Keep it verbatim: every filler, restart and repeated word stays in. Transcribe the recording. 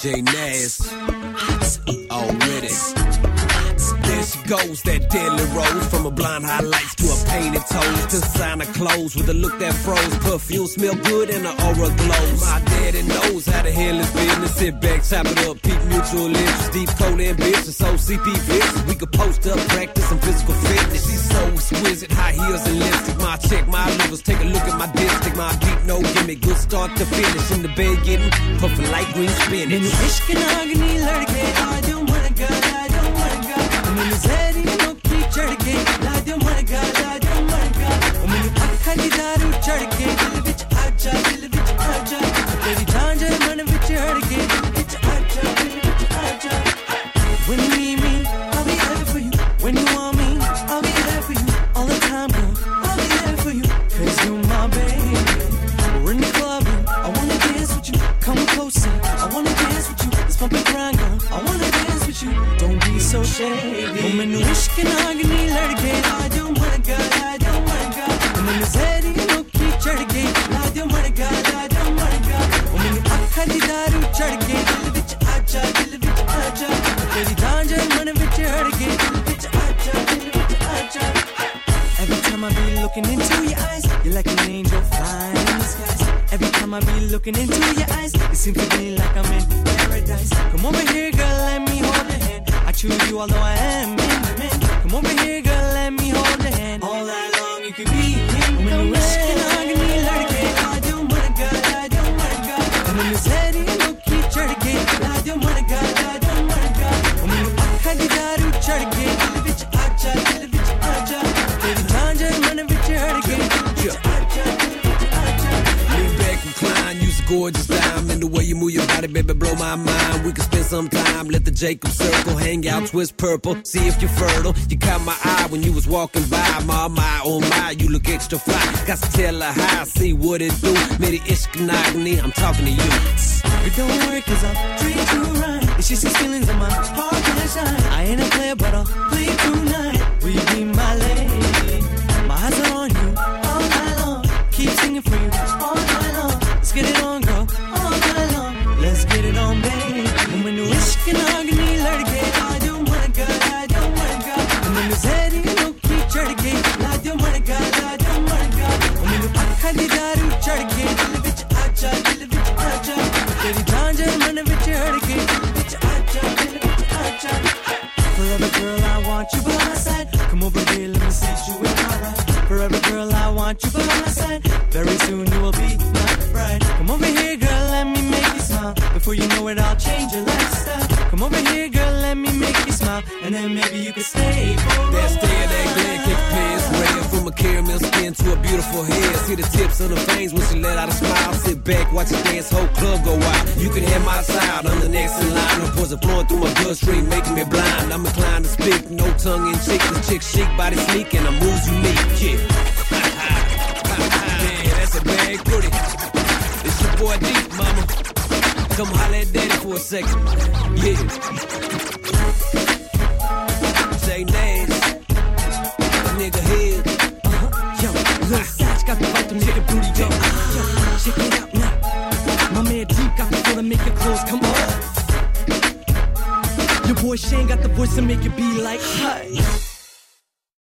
J Naz. Already. There she goes, that deadly rose. From a blonde highlights to a painted toes, to designer clothes with a look that froze. Perfume smell good and her aura glows. My daddy knows how the hell it's business. Sit back, chop it up, peak mutual interest. Deep cold ambitions, so C P visits. We could post up, practice some physical fitness. She's so exquisite, high heels and lipstick. My check, my livers, take a look at my dipstick. My deep, no gimmick, good start to finish. In the bed getting puffin' light green spinach. मैंने ज़हरीलों की चढ़ के लादे मरगा लादे मरगा ओ मैंने अखा दी दारू चढ़ के दिल विच आजा दिल विच आजा तेरी जान जे मन विच हड़ के दिल विच आजा दिल विच आजा When you need me I'll be there for you When you want me I'll be there for you All the time girl I'll be there for you Cause you're my baby We're in the club and I wanna dance with you Come closer I wanna dance with you Let's bump and grind girl I wanna dance with you Don't be so shady ओ मैनू इश्क नागनी लड़ गए लाजो मरगा लाजो मरगा ओ मैनू ज़हरीलों की चढ़ गई लाजो मरगा लाजो मरगा ओ मैनू अखा दी दारू चढ़ के दिल विच आजा दिल विच आजा तेरी जान जे मन विच हड़ गई दिल विच आजा दिल विच आजा Every time I be looking into your eyes you're like an angel flying in the skies Every time I be looking into your eyes it seems to be like I'm in paradise Come over here girl let me hold your hand I choose you although I am in the man Come over here girl let me hold your hand All night long you could be in the man Ishq naagni ladke laajoo marga laajoo marga Mainu zehreelon ki chadh ke laajoo marga laajoo marga Mainu akha di daru chadh ke dil vich aaja dil vich aaja Teri jaan je man vich had ke dil vich aaja dil vich aaja Lean back recline you's a gorgeous dime And the way you move your body baby blow my mind We could spend some time let the Jacob circle hang out twist purple see if you're fertile You caught my eye when you was walking by My my oh my you look extra fly Got to tell her how see what it do Meri ishq naagni I'm talking to you But don't worry cause I'll treat you right It's just these feelings in my heart can't shine I ain't a player but I'll play tonight Will you be my lady My eyes are on you all night long Keep singing for you all night long Let's get it on girl all night long Let's get it on baby Mainu ishq naagni lad gaye laajoo marga laajoo marga Mainu zehreelon ki chadh gayi laajoo marga laajoo marga Mainu akha di daru chadh ke dil vich aaja dil vich aaja Teri jaan je man vich had ke dil vich aaja dil vich aaja Forever girl I want you by my side Come over here let me set you in my ride Forever girl I want you by my side Very soon you will be my bride Come over here girl let me make you smile Before you know it I'll change your lifestyle Come over here girl let me make you smile And then maybe you could stay for a That stay in that glen kick pants Ran from a caramel skin to a beautiful head See the tips of the fangs when she let out a smile Sit back watch the dance whole club go wild You can hear my sound I'm the next in line Her poison flowing through my bloodstream making me blind I'm inclined to speak no tongue in cheek This chick chic body sleek and her moves unique Yeah Man that's a bag booty It's your boy Deep mama Come holla at daddy for a second. Yeah. J Naz. Nigga head. Uh-huh. Yo, Lil Satch got the right to make a booty go. Yo, check it out now. My man Deep got the feel to make your clothes come on. Your boy Shane got the voice to make it be like, hi.